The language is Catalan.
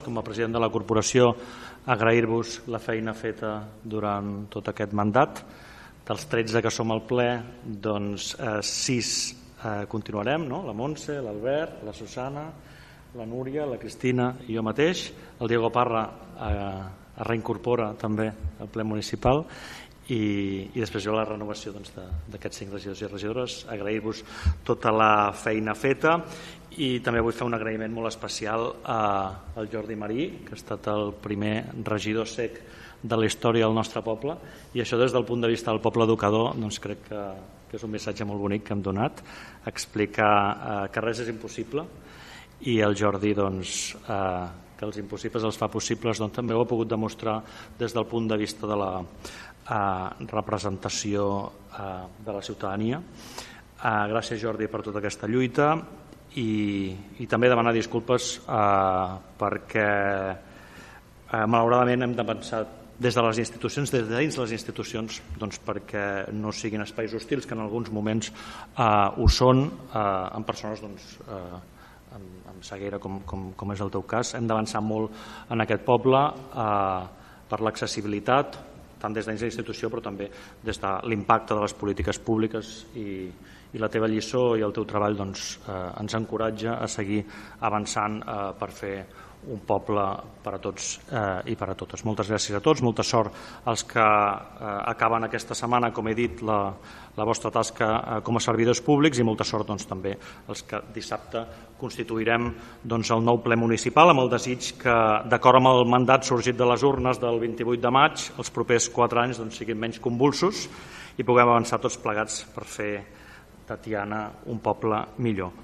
Com a president de la corporació, agrair-vos la feina feta durant tot aquest mandat. Dels 13 que som al ple, doncs 6 continuarem, no? La Montse, l'Albert, la Susana, la Núria, la Cristina i jo mateix. El Diego Parra es reincorpora també al ple municipal i després jo la renovació d'aquests 5 regidors i regidores. Agrair-vos tota la feina feta i també vull fer un agraïment molt especial al Jordi Marí, que ha estat el primer regidor cec de la història del nostre poble, i això des del punt de vista del poble educador doncs crec que és un missatge molt bonic que hem donat, explicar que res és impossible, i el Jordi que els impossibles els fa possibles, doncs també ho ha pogut demostrar des del punt de vista de la representació de la ciutadania. Gràcies, Jordi, per tota aquesta lluita i també demanar disculpes perquè malauradament hem de pensar des de les institucions, des de dins les institucions, doncs perquè no siguin espais hostils, que en alguns moments ho són, amb persones amb ceguera, com és el teu cas. Hem d'avançar molt en aquest poble per l'accessibilitat, tant des dins la institució però també des de l'impacte de les polítiques públiques, i la teva lliçó i el teu treball ens encoratja a seguir avançant per fer un poble per a tots i per a totes. Moltes gràcies a tots, molta sort als que acaben aquesta setmana, com he dit, la vostra tasca com a servidors públics, i molta sort també als que dissabte constituirem el nou ple municipal, amb el desig que, d'acord amb el mandat sorgit de les urnes del 28 de maig, els propers 4 anys siguin menys convulsos i puguem avançar tots plegats per fer de Tiana un poble millor.